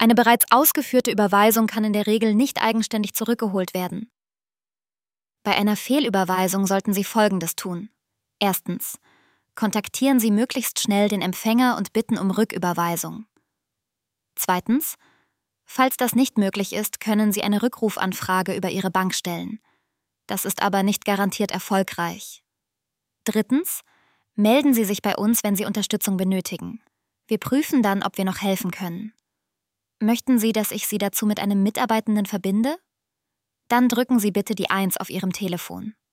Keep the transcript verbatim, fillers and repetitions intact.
Eine bereits ausgeführte Überweisung kann in der Regel nicht eigenständig zurückgeholt werden. Bei einer Fehlüberweisung sollten Sie Folgendes tun. Erstens. Kontaktieren Sie möglichst schnell den Empfänger und bitten um Rücküberweisung. Zweitens. Falls das nicht möglich ist, können Sie eine Rückrufanfrage über Ihre Bank stellen. Das ist aber nicht garantiert erfolgreich. Drittens. Melden Sie sich bei uns, wenn Sie Unterstützung benötigen. Wir prüfen dann, ob wir noch helfen können. Möchten Sie, dass ich Sie dazu mit einem Mitarbeitenden verbinde? Dann drücken Sie bitte die eins auf Ihrem Telefon.